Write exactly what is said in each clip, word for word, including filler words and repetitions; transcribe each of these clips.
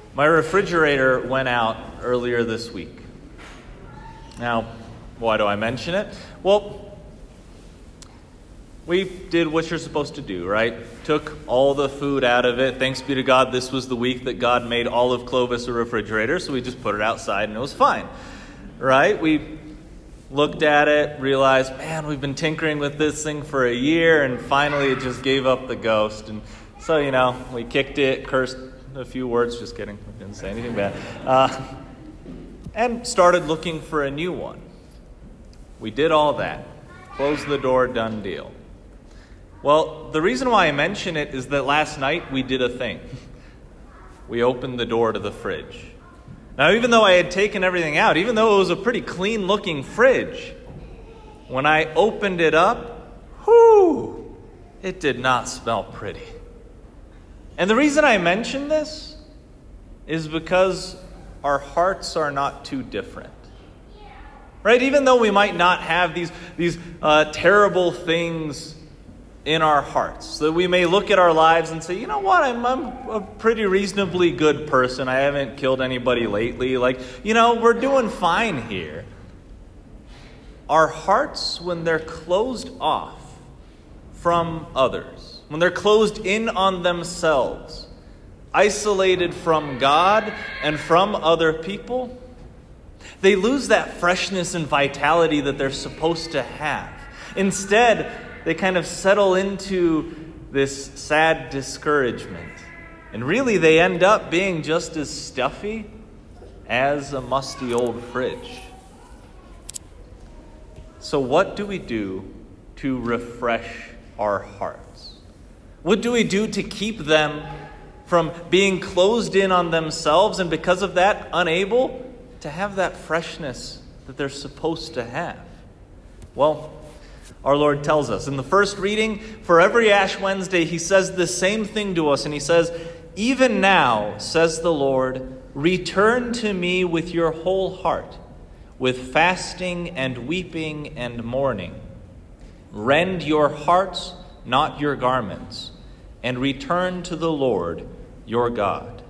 My refrigerator went out earlier this week. Now, why do I mention it? Well, we did what you're supposed to do, right? Took all the food out of it. Thanks be to God, this was the week that God made all of Clovis a refrigerator, so we just put it outside and it was fine, right? We looked at it, realized, man, we've been tinkering with this thing for a year, and finally it just gave up the ghost. And so, you know, we kicked it, cursed a few words, just kidding, I didn't say anything bad, uh, and started looking for a new one. We did all that. Closed the door, done deal. Well, the reason why I mention it is that last night we did a thing. We opened the door to the fridge. Now, even though I had taken everything out, even though it was a pretty clean-looking fridge, when I opened it up, whoo, it did not smell pretty. And the reason I mention this is because our hearts are not too different. Right? Even though we might not have these, these uh, terrible things in our hearts, that we may look at our lives and say, you know what, I'm, I'm a pretty reasonably good person. I haven't killed anybody lately. Like, you know, we're doing fine here. Our hearts, when they're closed off from others, when they're closed in on themselves, isolated from God and from other people, they lose that freshness and vitality that they're supposed to have. Instead, they kind of settle into this sad discouragement. And really, they end up being just as stuffy as a musty old fridge. So what do we do to refresh our hearts? What do we do to keep them from being closed in on themselves and because of that, unable to have that freshness that they're supposed to have? Well, our Lord tells us in the first reading, for every Ash Wednesday, he says the same thing to us. And he says, even now, says the Lord, return to me with your whole heart, with fasting and weeping and mourning. Rend your hearts, not your garments, and return to the Lord your God.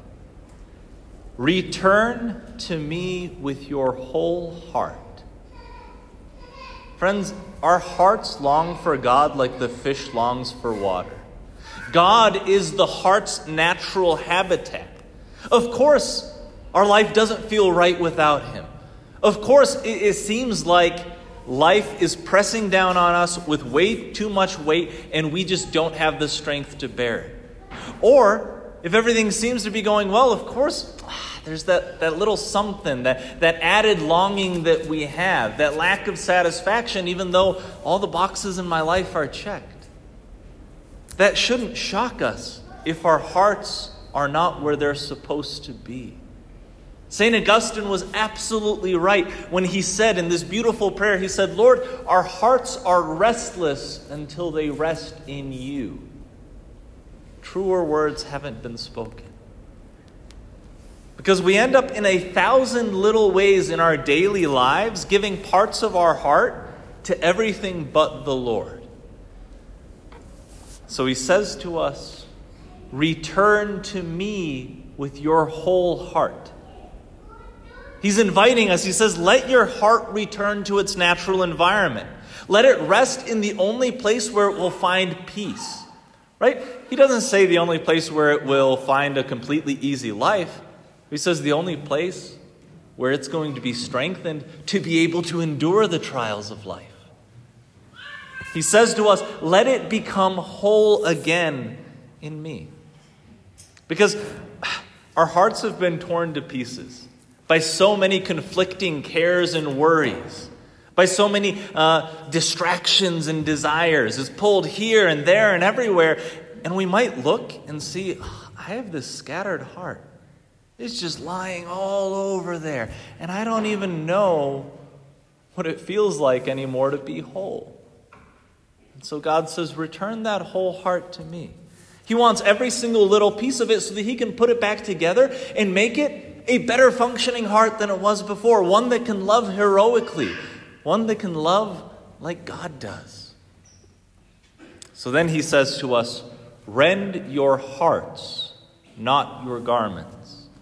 Return to me with your whole heart. Friends, our hearts long for God like the fish longs for water. God is the heart's natural habitat. Of course, our life doesn't feel right without him. Of course, it, it seems like life is pressing down on us with way too much weight, and we just don't have the strength to bear it. Or, if everything seems to be going well, of course, there's that, that little something, that, that added longing that we have, that lack of satisfaction, even though all the boxes in my life are checked. That shouldn't shock us if our hearts are not where they're supposed to be. Saint Augustine was absolutely right when he said in this beautiful prayer, he said, Lord, our hearts are restless until they rest in you. Truer words haven't been spoken. Because we end up in a thousand little ways in our daily lives, giving parts of our heart to everything but the Lord. So he says to us, return to me with your whole heart. He's inviting us. He says, let your heart return to its natural environment. Let it rest in the only place where it will find peace. Right? He doesn't say the only place where it will find a completely easy life. He says the only place where it's going to be strengthened to be able to endure the trials of life. He says to us, let it become whole again in me. Because our hearts have been torn to pieces by so many conflicting cares and worries, by so many uh, distractions and desires. It's pulled here and there and everywhere. And we might look and see, oh, I have this scattered heart. It's just lying all over there. And I don't even know what it feels like anymore to be whole. And so God says, return that whole heart to me. He wants every single little piece of it so that he can put it back together and make it a better functioning heart than it was before. One that can love heroically. One that can love like God does. So then he says to us, rend your hearts, not your garments.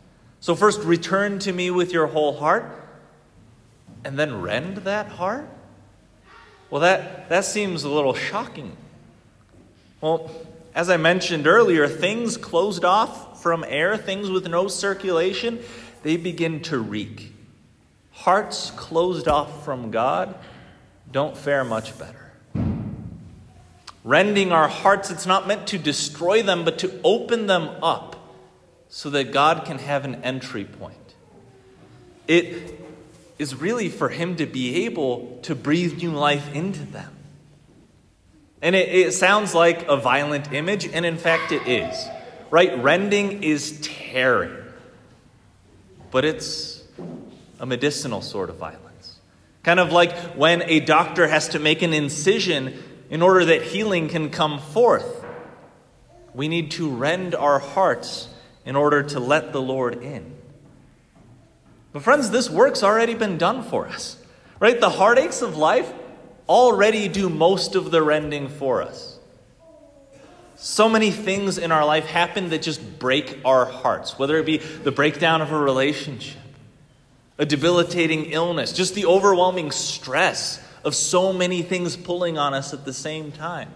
So first, return to me with your whole heart, and then rend that heart? Well, that, that seems a little shocking. Well, as I mentioned earlier, things closed off from air, things with no circulation, they begin to reek. Hearts closed off from God don't fare much better. Rending our hearts, it's not meant to destroy them, but to open them up so that God can have an entry point. It is really for him to be able to breathe new life into them. And it, it sounds like a violent image, and in fact it is. Right? Rending is tearing. But it's a medicinal sort of violence. Kind of like when a doctor has to make an incision in order that healing can come forth. We need to rend our hearts in order to let the Lord in. But friends, this work's already been done for us. Right? The heartaches of life already do most of the rending for us. So many things in our life happen that just break our hearts, whether it be the breakdown of a relationship, a debilitating illness, just the overwhelming stress of so many things pulling on us at the same time.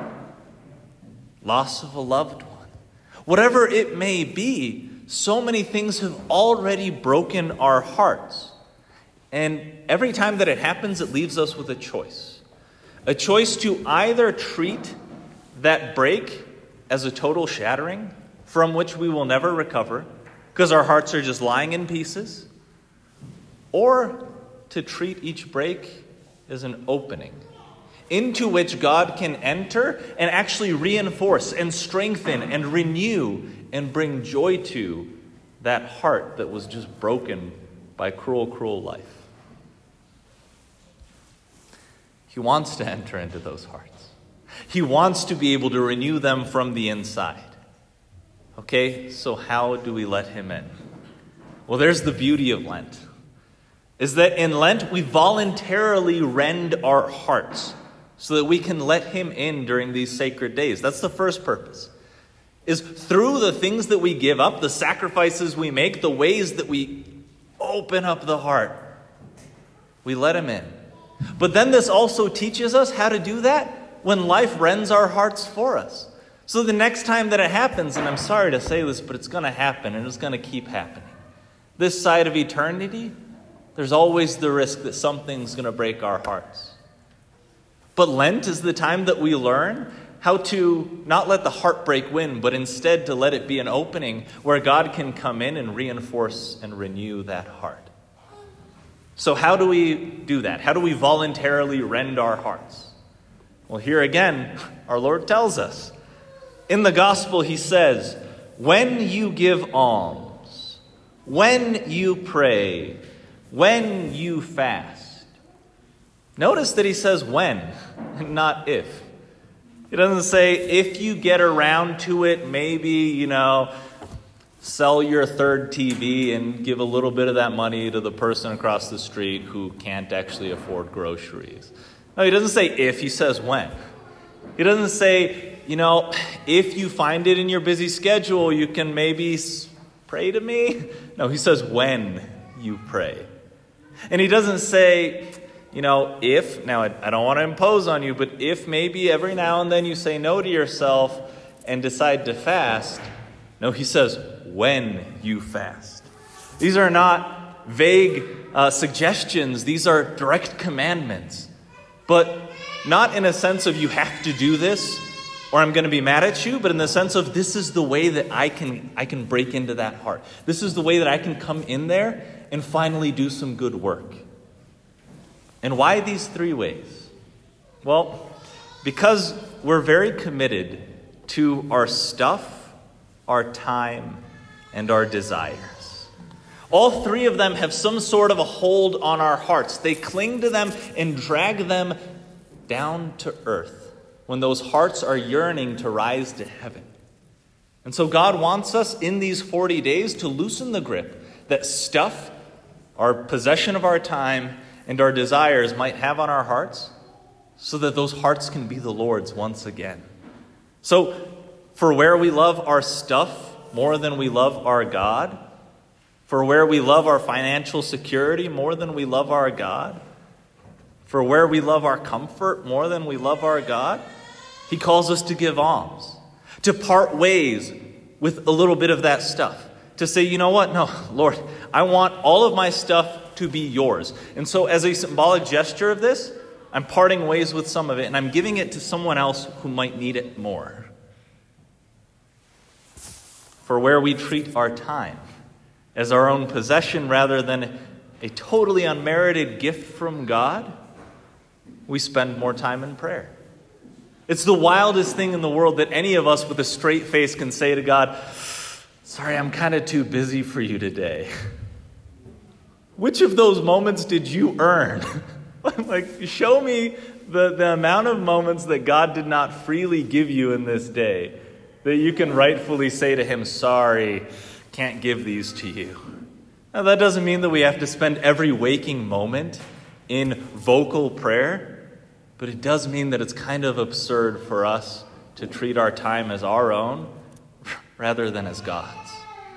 Loss of a loved one. Whatever it may be, so many things have already broken our hearts. And every time that it happens, it leaves us with a choice. A choice to either treat that break as a total shattering from which we will never recover because our hearts are just lying in pieces, or to treat each break as an opening into which God can enter and actually reinforce and strengthen and renew and bring joy to that heart that was just broken by cruel, cruel life. He wants to enter into those hearts. He wants to be able to renew them from the inside. Okay, so how do we let him in? Well, there's the beauty of Lent. Is that in Lent, we voluntarily rend our hearts so that we can let him in during these sacred days. That's the first purpose. Is through the things that we give up, the sacrifices we make, the ways that we open up the heart, we let him in. But then this also teaches us how to do that when life rends our hearts for us. So the next time that it happens, and I'm sorry to say this, but it's going to happen and it's going to keep happening. This side of eternity, there's always the risk that something's going to break our hearts. But Lent is the time that we learn how to not let the heartbreak win, but instead to let it be an opening where God can come in and reinforce and renew that heart. So how do we do that? How do we voluntarily rend our hearts? Well, here again, our Lord tells us. In the gospel, he says, when you give alms, when you pray, when you fast. Notice that he says when, not if. He doesn't say if you get around to it, maybe, you know, sell your third T V and give a little bit of that money to the person across the street who can't actually afford groceries. No, he doesn't say if, he says when. He doesn't say, you know, if you find it in your busy schedule, you can maybe pray to me. No, he says when you pray. And he doesn't say, you know, if, now I, I don't want to impose on you, but if maybe every now and then you say no to yourself and decide to fast. No, he says when you fast. These are not vague uh, suggestions. These are direct commandments. But not in a sense of you have to do this or I'm going to be mad at you, but in the sense of this is the way that I can I can break into that heart. This is the way that I can come in there and finally do some good work. And why these three ways? Well, because we're very committed to our stuff, our time, and our desires. All three of them have some sort of a hold on our hearts. They cling to them and drag them down to earth when those hearts are yearning to rise to heaven. And so God wants us in these forty days to loosen the grip that stuff, our possession of our time, and our desires might have on our hearts so that those hearts can be the Lord's once again. So for where we love our stuff more than we love our God, For where we love our financial security more than we love our God? For where we love our comfort more than we love our God? He calls us to give alms, to part ways with a little bit of that stuff, to say, you know what? No, Lord, I want all of my stuff to be yours. And so as a symbolic gesture of this, I'm parting ways with some of it, and I'm giving it to someone else who might need it more. For where we treat our time as our own possession rather than a totally unmerited gift from God, we spend more time in prayer. It's the wildest thing in the world that any of us with a straight face can say to God, sorry, I'm kind of too busy for you today. Which of those moments did you earn? Like, show me the, the amount of moments that God did not freely give you in this day that you can rightfully say to him, sorry, can't give these to you. Now, that doesn't mean that we have to spend every waking moment in vocal prayer. But it does mean that it's kind of absurd for us to treat our time as our own rather than as God's.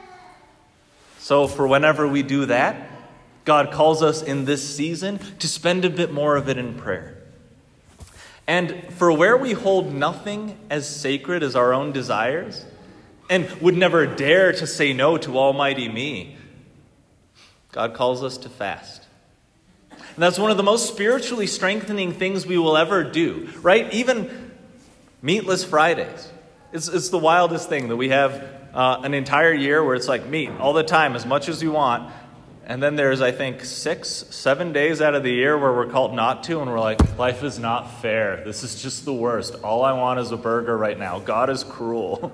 So for whenever we do that, God calls us in this season to spend a bit more of it in prayer. And for where we hold nothing as sacred as our own desires and would never dare to say no to Almighty Me, God calls us to fast. And that's one of the most spiritually strengthening things we will ever do, right? Even meatless Fridays. It's, it's the wildest thing that we have uh, an entire year where it's like meat all the time, as much as you want. And then there's, I think, six, seven days out of the year where we're called not to, and we're like, life is not fair. This is just the worst. All I want is a burger right now. God is cruel.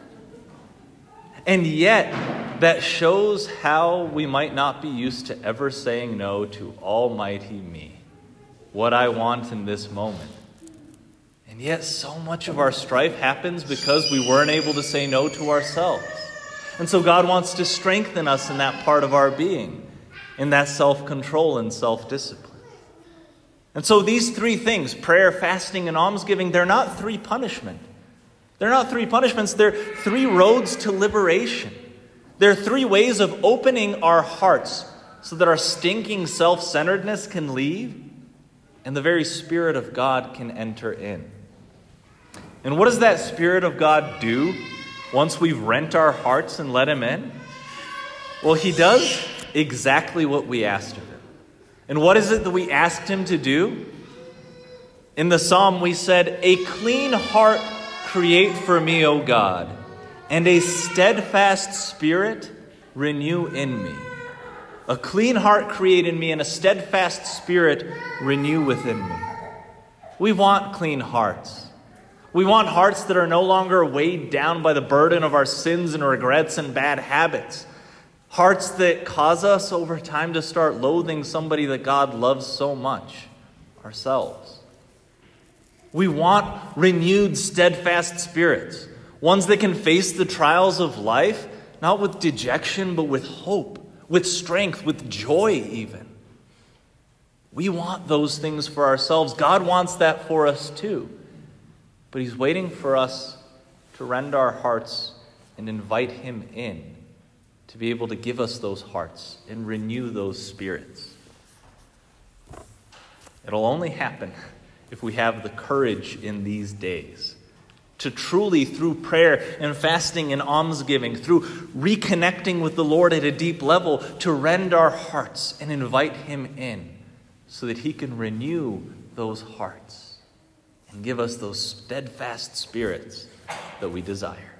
And yet, that shows how we might not be used to ever saying no to Almighty Me, what I want in this moment. And yet, so much of our strife happens because we weren't able to say no to ourselves. And so God wants to strengthen us in that part of our being, in that self-control and self-discipline. And so these three things, prayer, fasting, and almsgiving, they're not three punishments. They're not three punishments, they're three roads to liberation. They're three ways of opening our hearts so that our stinking self-centeredness can leave and the very Spirit of God can enter in. And what does that Spirit of God do once we've rent our hearts and let Him in? Well, He does exactly what we asked of Him. And what is it that we asked Him to do? In the psalm we said, "A clean heart create for me, O God, and a steadfast spirit renew in me." A clean heart create in me, and a steadfast spirit renew within me. We want clean hearts. We want hearts that are no longer weighed down by the burden of our sins and regrets and bad habits. Hearts that cause us over time to start loathing somebody that God loves so much, ourselves. We want renewed, steadfast spirits. Ones that can face the trials of life, not with dejection, but with hope, with strength, with joy even. We want those things for ourselves. God wants that for us too. But He's waiting for us to rend our hearts and invite Him in to be able to give us those hearts and renew those spirits. It'll only happen if we have the courage in these days to truly, through prayer and fasting and almsgiving, through reconnecting with the Lord at a deep level, to rend our hearts and invite Him in so that He can renew those hearts and give us those steadfast spirits that we desire.